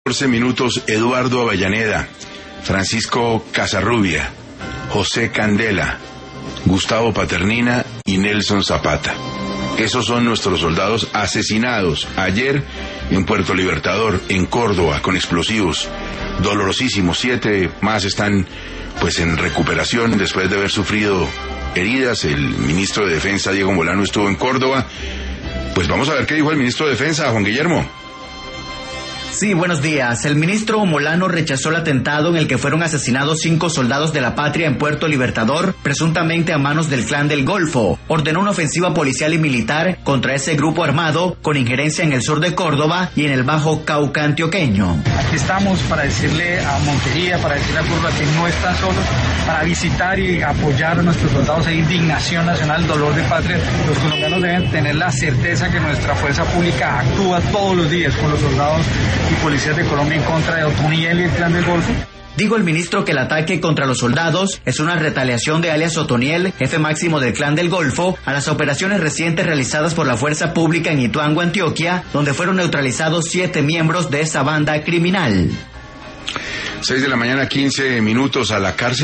14 minutos, Eduardo Avellaneda, Francisco Casarrubia, José Candela, Gustavo Paternina y Nelson Zapata. Esos son nuestros soldados asesinados ayer en Puerto Libertador, en Córdoba, con explosivos. Dolorosísimos. 7 más están pues en recuperación después de haber sufrido heridas. El ministro de Defensa, Diego Molano, estuvo en Córdoba. Pues vamos a ver qué dijo el ministro de Defensa, Juan Guillermo. Sí, buenos días. El ministro Molano rechazó el atentado en el que fueron asesinados 5 soldados de la patria en Puerto Libertador, presuntamente a manos del Clan del Golfo. Ordenó una ofensiva policial y militar contra ese grupo armado con injerencia en el sur de Córdoba y en el Bajo Cauca antioqueño. Aquí estamos para decirle a Montería, para decirle a Córdoba que no están solos, para visitar y apoyar a nuestros soldados. Hay indignación nacional, dolor de patria. Los colombianos deben tener la certeza que nuestra fuerza pública actúa todos los días con los soldados y policías de Colombia en contra de Otoniel y el Clan del Golfo. Dijo el ministro que el ataque contra los soldados es una retaliación de alias Otoniel, jefe máximo del Clan del Golfo, a las operaciones recientes realizadas por la fuerza pública en Ituango, Antioquia, donde fueron neutralizados 7 miembros de esa banda criminal. 6 de la mañana, 15 minutos, a la cárcel.